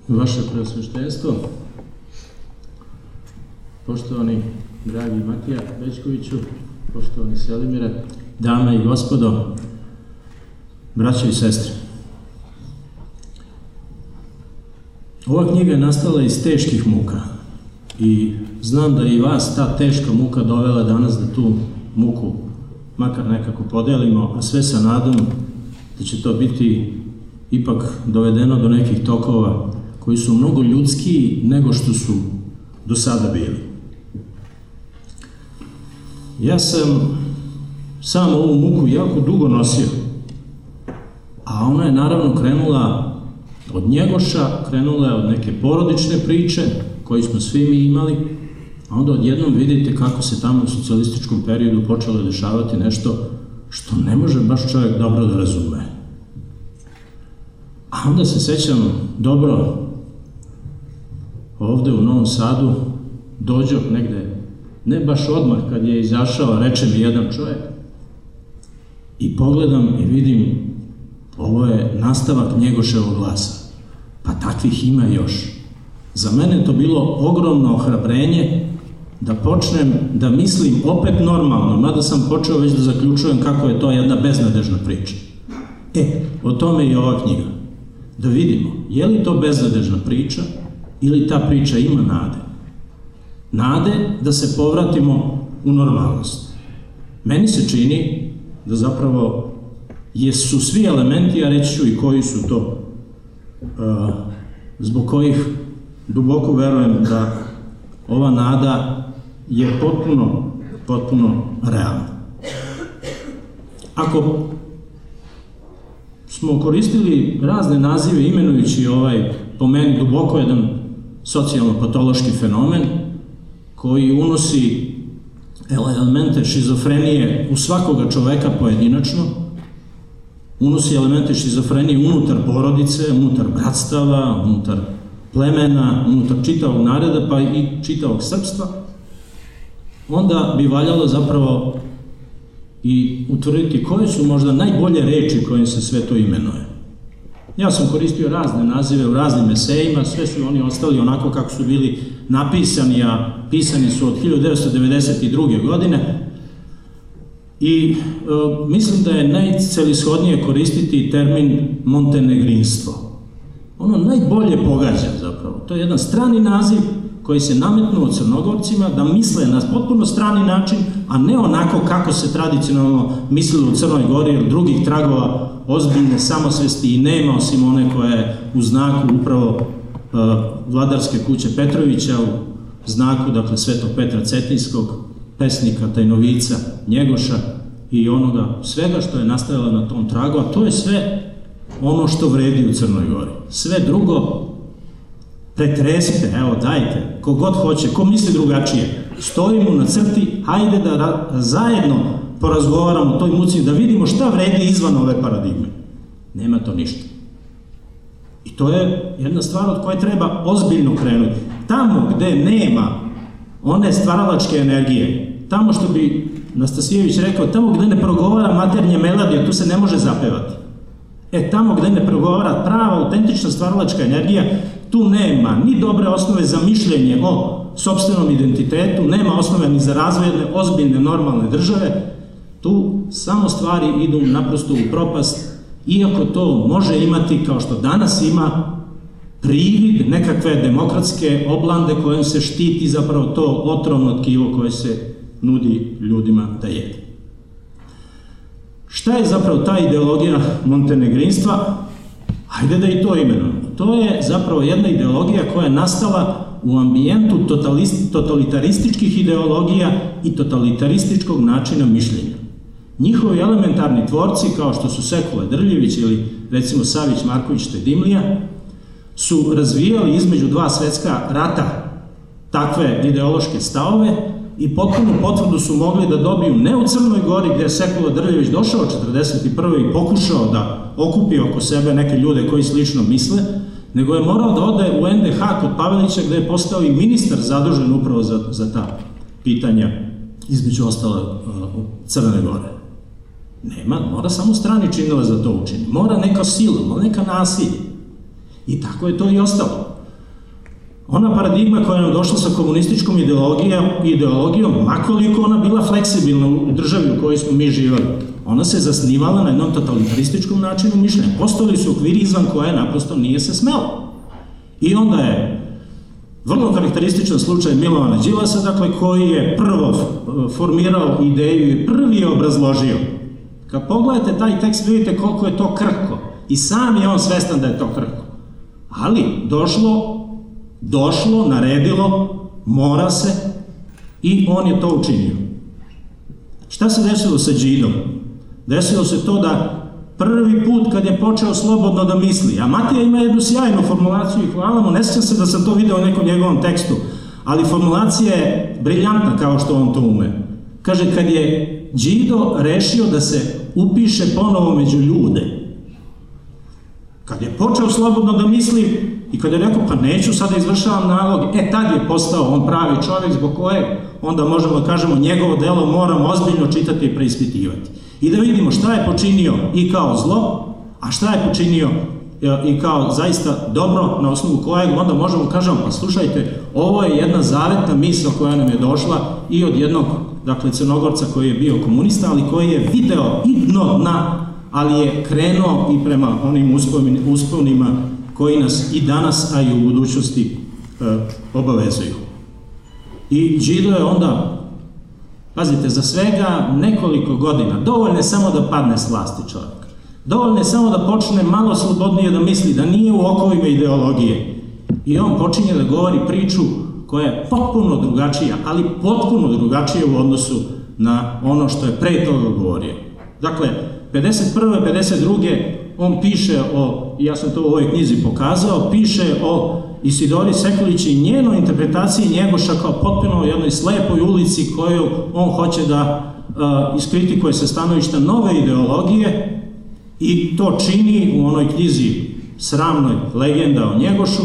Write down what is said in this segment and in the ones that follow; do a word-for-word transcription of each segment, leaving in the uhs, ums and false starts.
Vaše preosveštenstvo, poštovani dragi Matija Bećkoviću, poštovani Selimire, dame i gospodo, braćo i sestre. Ova knjiga je nastala iz teških muka i znam da je i vas ta teška muka dovela danas da tu muku makar nekako podelimo, a sve sa nadom da će to biti ipak dovedeno do nekih tokova koji su mnogo ljudskiji nego što su do sada bili. Ja sam samo ovu muku jako dugo nosio, a ona je naravno krenula od Njegoša, krenula je od neke porodične priče koju smo svi mi imali, a onda odjednom vidite kako se tamo u socijalističkom periodu počelo dešavati nešto što ne može baš čovjek dobro da razume. A onda se sećam dobro, ovde u Novom Sadu dođo negde, ne baš odmah kad je izašao, reče mi jedan čovjek i pogledam i vidim, ovo je nastavak Njegoševog glasa. Pa takvih ima još. Za mene to bilo ogromno ohrabrenje da počnem da mislim opet normalno, mada sam počeo već da zaključujem kako je to jedna beznadežna priča. E, o tome je ova knjiga. Da vidimo, je li to beznadežna priča ili ta priča ima nade. Nade da se povratimo u normalnost. Meni se čini da zapravo jesu svi elementi, a reći ću i koji su to, uh, zbog kojih duboko verujem da ova nada je potpuno, potpuno realna. Ako smo koristili razne nazive imenujući ovaj, po meni, duboko jedan socijalno-patološki fenomen koji unosi elemente šizofrenije u svakoga čoveka pojedinačno, unosi elemente šizofrenije unutar porodice, unutar bratstava, unutar plemena, unutar čitavog naroda, pa i čitavog srpstva, onda bi valjalo zapravo i utvrditi koje su možda najbolje reči kojim se sve to imenuje. Ja sam koristio razne nazive u raznim esejima, sve su oni ostali onako kako su bili napisani, a pisani su od hiljadu devetsto devedeset druge. godine i e, mislim da je najcelishodnije koristiti termin montenegrinstvo. Ono najbolje pogađa zapravo. To je jedan strani naziv koji se nametnuo Crnogorcima da misle na potpuno strani način, a ne onako kako se tradicionalno mislilo u Crnoj Gori, jer drugih tragova ozbiljne samosvesti i nema, osim one koja je u znaku upravo uh, vladarske kuće Petrovića, u znaku, dakle, Svetog Petra Cetinskog, pesnika, tajnovica, Njegoša i onoga svega što je nastajalo na tom tragu, a to je sve ono što vredi u Crnoj Gori. Sve drugo pretresite, evo, dajte, kogod hoće, ko misli drugačije, stojimo na crti, hajde da zajedno porazgovaramo o toj muci, da vidimo šta vredi izvan ove paradigme. Nema to ništa. I to je jedna stvar od koje treba ozbiljno krenuti. Tamo gde nema one stvaralačke energije, tamo što bi Nastasijević rekao, tamo gde ne progovara maternje melodije, tu se ne može zapevati. E, tamo gde ne progovara prava, autentična stvaralačka energija, tu nema ni dobre osnove za mišljenje o sopstvenom identitetu, nema osnove ni za razvoj jedne ozbiljne, normalne države, tu samo stvari idu naprosto u propast, iako to može imati, kao što danas ima, privid nekakve demokratske oblande kojom se štiti zapravo to otrovno tkivo koje se nudi ljudima da jede. Šta je zapravo ta ideologija montenegrinstva? Hajde da i to imenujemo. To je zapravo jedna ideologija koja je nastala u ambijentu totalitarističkih ideologija i totalitarističkog načina mišljenja. Njihovi elementarni tvorci, kao što su Sekula Drljević ili recimo Savić Marković Tedimlija, su razvijali između dva svetska rata takve ideološke stavove i potpunu potvrdu su mogli da dobiju ne u Crnoj Gori, gde je Sekula Drljević došao četrdeset prve i pokušao da okupi oko sebe neke ljude koji slično misle, nego je morao da ode u en de ha kod Pavelića, gde je postao i ministar zadužen upravo za, za ta pitanja, između ostale uh, Crne Gore. Nema, mora samo strani činilac da to učini. Mora neka sila, mora neka nasilje. I tako je to i ostalo. Ona paradigma koja nam došla sa komunističkom ideologijom, ideologijom, makoliko ona bila fleksibilna u državi u kojoj smo mi živali, ona se zasnivala na jednom totalitarističkom načinu mišljenja. Postojali su okviri izvan koje naprosto nije se smelo. I onda je vrlo karakterističan slučaj Milovana Đilasa, dakle, koji je prvo formirao ideju i prvi je obrazložio. Kad pogledate taj tekst, vidite koliko je to krhko. I sam je on svestan da je to krhko. Ali došlo, došlo, naredilo, mora se i on je to učinio. Šta se desilo sa Đidom? Desilo se to da prvi put kad je počeo slobodno da misli, a Matija ima jednu sjajnu formulaciju i hvala mu, ne sjećam se da sam to video u nekom njegovom tekstu, ali formulacija je briljantna kao što on to ume. Kaže, kad je Đido rešio da se upiše ponovo među ljude, kad je počeo slobodno da misli i kad je rekao, pa neću sada izvršavam nalog, e tad je postao on pravi čovjek zbog kojeg onda možemo da kažemo njegovo delo moramo ozbiljno čitati i preispitivati. I da vidimo šta je počinio i kao zlo, a šta je počinio i kao zaista dobro, na osnovu kojeg onda možemo kažemo, pa slušajte, ovo je jedna zavetna misao koja nam je došla i od jednog, dakle, Crnogorca koji je bio komunista, ali koji je video i dno dna, ali je krenuo i prema onim usponima koji nas i danas, a i u budućnosti e, obavezuju. I Đido je onda, pazite, za svega nekoliko godina, dovoljno je samo da padne s vlasti čovjek. Dovoljno je samo da počne malo slobodnije da misli, da nije u okovima ideologije. I on počinje da govori priču koja je potpuno drugačija, ali potpuno drugačija u odnosu na ono što je pre toga govorio. Dakle, pedeset prve. pedeset druge on piše o, ja sam to u ovoj knjizi pokazao, piše o Isidori Sekulić i njenoj interpretaciji Njegoša kao potpuno u jednoj slepoj ulici koju on hoće da uh, iskritikuje sa stanovišta nove ideologije i to čini u onoj knjizi sramnoj Legenda o Njegošu.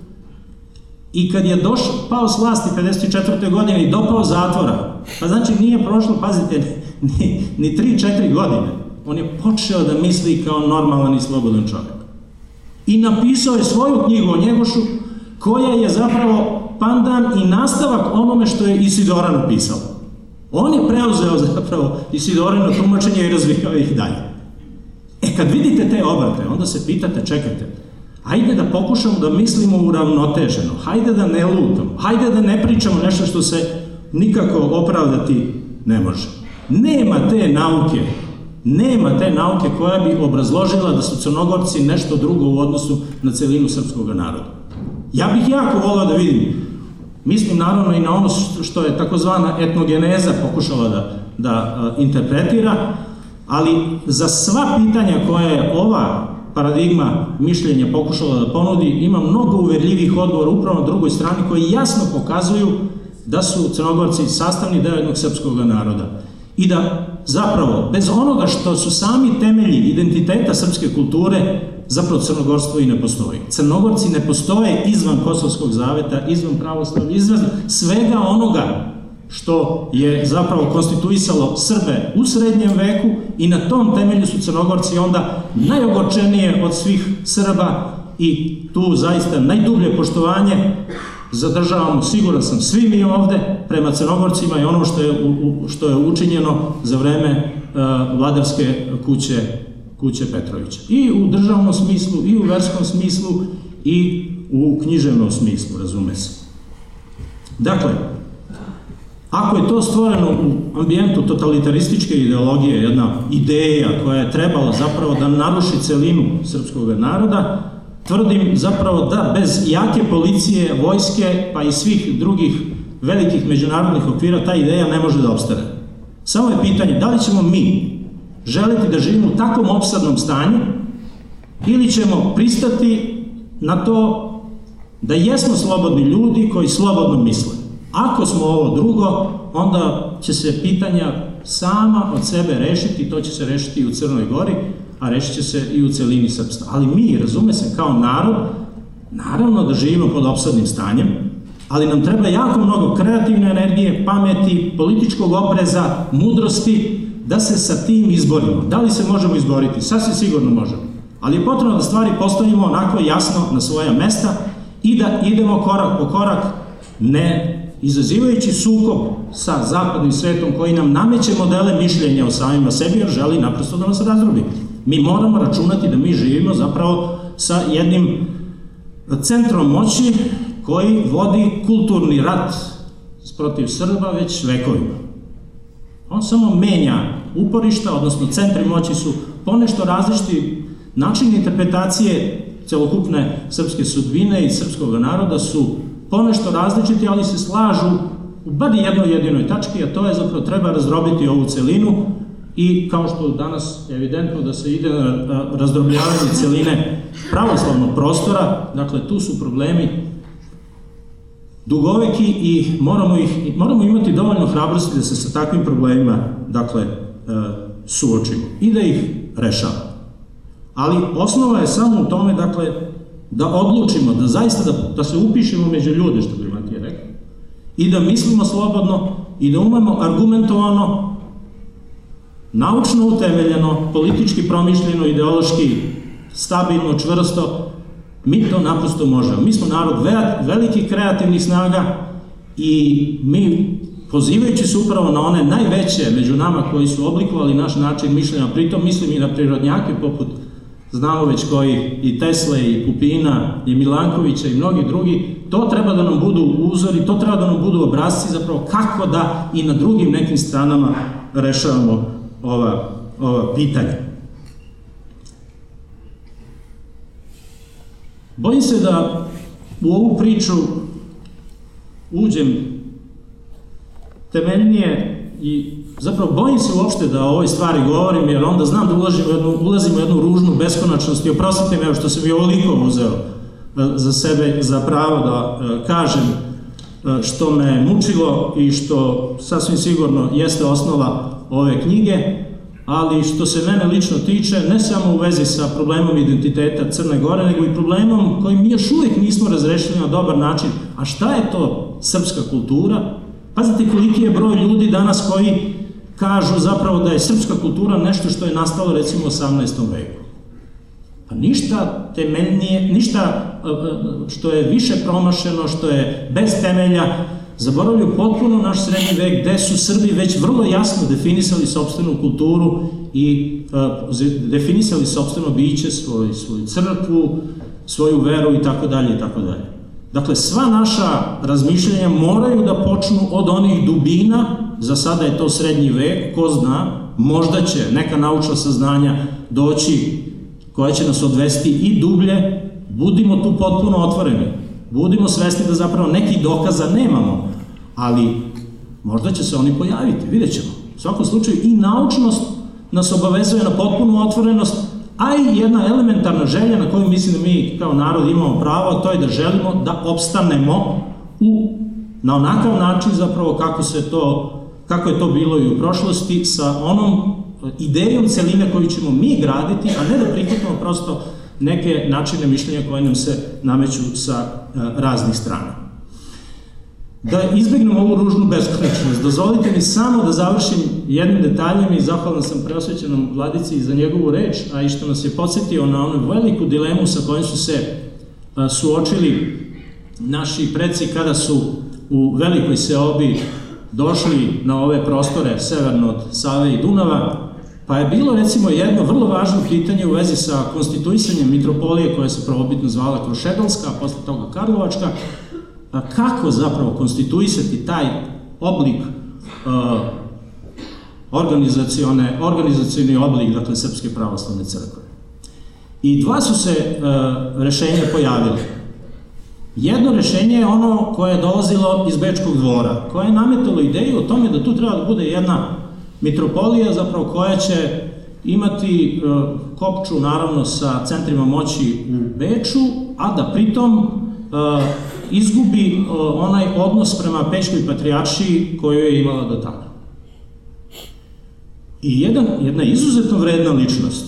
I kad je došao, pao s vlasti pedeset četvrte godine i dopao zatvora, pa znači nije prošlo, pazite, ni, ni tri četiri godine, on je počeo da misli kao normalan i slobodan čovjek. I napisao je svoju knjigu o Njegošu, koja je zapravo pandan i nastavak onome što je Isidora napisala. On je preuzeo zapravo Isidorino tumačenje i razvijao ih dalje. E, kad vidite te obrate, onda se pitate, čekajte, hajde da pokušamo da mislimo uravnoteženo, hajde da ne lutamo, hajde da ne pričamo nešto što se nikako opravdati ne može. Nema te nauke, nema te nauke koja bi obrazložila da su Crnogorci nešto drugo u odnosu na celinu srpskog naroda. Ja bih jako volao da vidim, mislim naravno i na ono što je takozvana etnogeneza pokušala da, da interpretira, ali za sva pitanja koja je ova paradigma mišljenja pokušala da ponudi, ima mnogo uverljivih odgovora upravo na drugoj strani koji jasno pokazuju da su Crnogorci sastavni deo jednog srpskog naroda. I da zapravo, bez onoga što su sami temelji identiteta srpske kulture, zapravo crnogorstvo i ne postoji. Crnogorci ne postoje izvan Kosovskog zaveta, izvan pravoslavlja, izvan svega onoga što je zapravo konstituisalo Srbe u srednjem veku i na tom temelju su Crnogorci onda najogorčenije od svih Srba i tu zaista najdublje poštovanje zadržavamo, siguran sam, svi mi ovde prema Crnogorcima i ono što je, u, što je učinjeno za vreme uh, vladarske kuće, kuće Petrovića. I u državnom smislu, i u verskom smislu, i u književnom smislu, razume se. Dakle, ako je to stvoreno u ambijentu totalitarističke ideologije, jedna ideja koja je trebala zapravo da naruši celinu srpskog naroda, tvrdim zapravo da bez jake policije, vojske, pa i svih drugih velikih međunarodnih okvira ta ideja ne može da opstane. Samo je pitanje da li ćemo mi želiti da živimo u takvom opsadnom stanju ili ćemo pristati na to da jesmo slobodni ljudi koji slobodno misle. Ako smo ovo drugo, onda će se pitanja sama od sebe rešiti, to će se rešiti i u Crnoj Gori, a rešit će se i u celini srpstva. Ali mi, razume se, kao narod, naravno da živimo pod opsadnim stanjem, ali nam treba jako mnogo kreativne energije, pameti, političkog opreza, mudrosti, da se sa tim izborimo. Da li se možemo izboriti? Sasvim sigurno možemo. Ali je potrebno da stvari postavimo onako jasno na svoja mesta i da idemo korak po korak, ne izazivajući sukob sa zapadnim svetom koji nam nameće modele mišljenja o samima sebi jer želi naprosto da nas razdrobi. Mi moramo računati da mi živimo zapravo sa jednim centrom moći koji vodi kulturni rat protiv Srba već vekovima. On samo menja uporišta, odnosno centri moći su ponešto različiti. Način interpretacije celokupne srpske sudbine i srpskog naroda su ponešto različiti, ali se slažu u bar jednoj jedinoj tački, a to je zapravo treba razdrobiti ovu celinu i kao što danas je evidentno da se ide na razdrobljavanje celine pravoslavnog prostora, dakle tu su problemi dugoveki i moramo, ih, moramo imati dovoljno hrabrosti da se sa takvim problemima dakle, suočimo i da ih rešavamo. Ali osnova je samo u tome dakle, da odlučimo, da zaista da, da se upišemo među ljude, što bi Matija rekao, i da mislimo slobodno i da umemo argumentovano, naučno utemeljeno, politički promišljeno, ideološki stabilno, čvrsto, mi to naprosto možemo. Mi smo narod velikih kreativnih snaga i mi, pozivajući se upravo na one najveće među nama koji su oblikovali naš način mišljenja, pritom mislim i na prirodnjake poput, znamo već koji, i Tesle, i Pupina, i Milankovića, i mnogi drugi, to treba da nam budu uzori, to treba da nam budu obrazci zapravo kako da i na drugim nekim stranama rešavamo ova, ova pitanja. Bojim se da u ovu priču uđem temeljnije i zapravo bojim se uopšte da o ovoj stvari govorim, jer onda znam da ulazimo u jednu, ulazimo u jednu ružnu beskonačnost i oprostite me što sam i ovoliko uzeo za sebe za pravo da kažem što me mučilo i što sasvim sigurno jeste osnova ove knjige, ali što se mene lično tiče, ne samo u vezi sa problemom identiteta Crne Gore, nego i problemom koji mi još uvijek nismo razrešili na dobar način. A šta je to srpska kultura? Pazite koliki je broj ljudi danas koji kažu zapravo da je srpska kultura nešto što je nastalo recimo u osamnaestom veku. Pa ništa temeljnije, ništa što je više promašeno, što je bez temelja, zaboravljaju potpuno naš srednji vek gde su Srbi već vrlo jasno definisali sopstvenu kulturu i uh, definisali sopstveno biće, svoj, svoju crkvu, svoju veru i tako dalje i tako dalje. Dakle, sva naša razmišljenja moraju da počnu od onih dubina, za sada je to srednji vek, ko zna, možda će neka naučna saznanja doći koja će nas odvesti i dublje, budimo tu potpuno otvoreni. Budimo svesni da zapravo nekih dokaza nemamo, ali možda će se oni pojaviti, vidjet ćemo. U svakom slučaju i naučnost nas obavezuje na potpunu otvorenost, a i jedna elementarna želja na koju mislim da mi kao narod imamo pravo, to je da želimo da opstanemo u, na onakav način zapravo kako, se to, kako je to bilo i u prošlosti, sa onom idejom celine koju ćemo mi graditi, a ne da prihvatimo prosto neke načine mišljenja koje nam se nameću sa raznih strana. Da izbjegnemo ovu ružnu beskonačnost, dozvolite mi samo da završim jednim detaljem i zahvalan sam preosvećenom Vladici za njegovu reč, a i što nas je podsjetio na onu veliku dilemu sa kojom su se suočili naši preci kada su u velikoj seobi došli na ove prostore severno od Save i Dunava. Pa je bilo recimo jedno vrlo važno pitanje u vezi sa konstituisanjem mitropolije koja se prvobitno zvala Krušedalska, a posle toga Karlovačka. Kako zapravo konstituisati taj oblik, uh, organizacione, organizacioni oblik, dakle, Srpske pravoslavne crkve. I dva su se uh, rešenja pojavile. Jedno rešenje je ono koje je dolazilo iz Bečkog dvora, koje je nametalo ideju o tome da tu treba da bude jedna mitropolija zapravo koja će imati uh, kopču naravno sa centrima moći u Beču, a da pritom uh, izgubi uh, onaj odnos prema Pećkoj patrijaršiji koju je imala do tada. I jedan, jedna izuzetno vredna ličnost,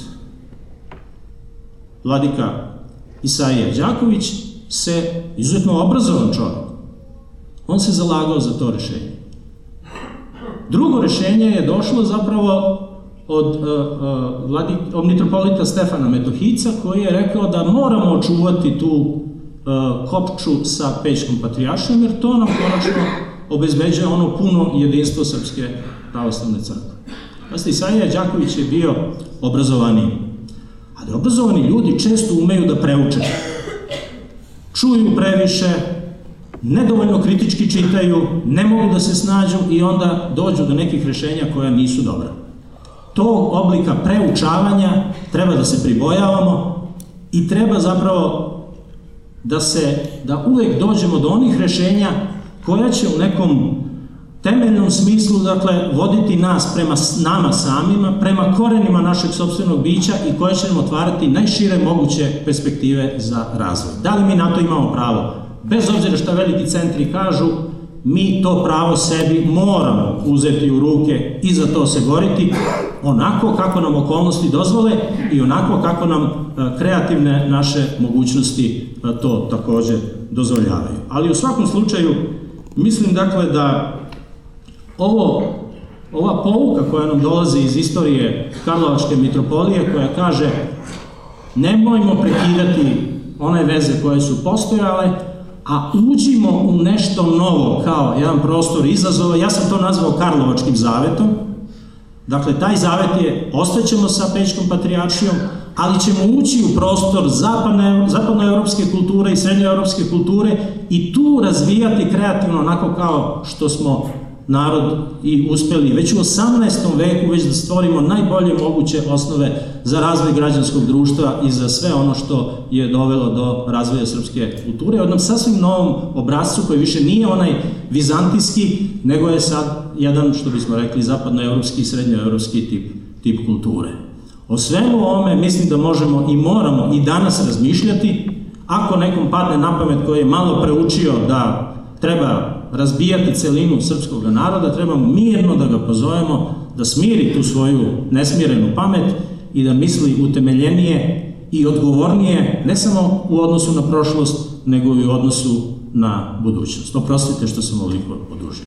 vladika Isaija Đaković, se izuzetno obrazovan čovjek. On se zalagao za to rešenje. Drugo rešenje je došlo zapravo od, uh, uh, od mitropolita Stefana Metohijca, koji je rekao da moramo očuvati tu uh, kopču sa Pećkom patrijaršijom, jer to nam konačno obezbeđuje ono puno jedinstvo Srpske pravoslavne crkve. Pazite, Isaija Đaković je bio obrazovaniji, ali obrazovani ljudi često umeju da preuče. Čuju previše, nedovoljno kritički čitaju, ne mogu da se snađu i onda dođu do nekih rešenja koja nisu dobra. Tog oblika preučavanja treba da se pribojavamo i treba zapravo da se, da uvek dođemo do onih rešenja koja će u nekom temeljnom smislu, dakle, voditi nas prema nama samima, prema korenima našeg sopstvenog bića i koja će nam otvarati najšire moguće perspektive za razvoj. Da li mi na to imamo pravo? Bez obzira šta veliki centri kažu, mi to pravo sebi moramo uzeti u ruke i za to se boriti, onako kako nam okolnosti dozvole i onako kako nam kreativne naše mogućnosti to takođe dozvoljavaju. Ali u svakom slučaju, mislim dakle da ovo, ova pouka koja nam dolazi iz istorije Karlovačke mitropolije, koja kaže nemojmo prekidati one veze koje su postojale, a uđimo u nešto novo kao jedan prostor izazova. Ja sam to nazvao Karlovačkim zavetom. Dakle, taj zavet je, ostaćemo sa Pećkom patrijaršijom, ali ćemo ući u prostor zapadne, zapadnoevropske kulture i srednjoevropske kulture i tu razvijati kreativno onako kao što smo narod i uspeli već u osamnaestom veku već da stvorimo najbolje moguće osnove za razvoj građanskog društva i za sve ono što je dovelo do razvoja srpske kulture. U jednom sasvim novom obrazcu koji više nije onaj vizantijski, nego je sad jedan, što bismo rekli, zapadnoevropski i srednjoevropski tip, tip kulture. O svemu ovome mislim da možemo i moramo i danas razmišljati. Ako nekom padne na pamet koji je malo preučio da treba razbijati celinu srpskog naroda, trebamo mirno da ga pozovemo da smiri tu svoju nesmirenu pamet i da misli utemeljenije i odgovornije, ne samo u odnosu na prošlost, nego i u odnosu na budućnost. Oprostite što sam ovoliko odužio.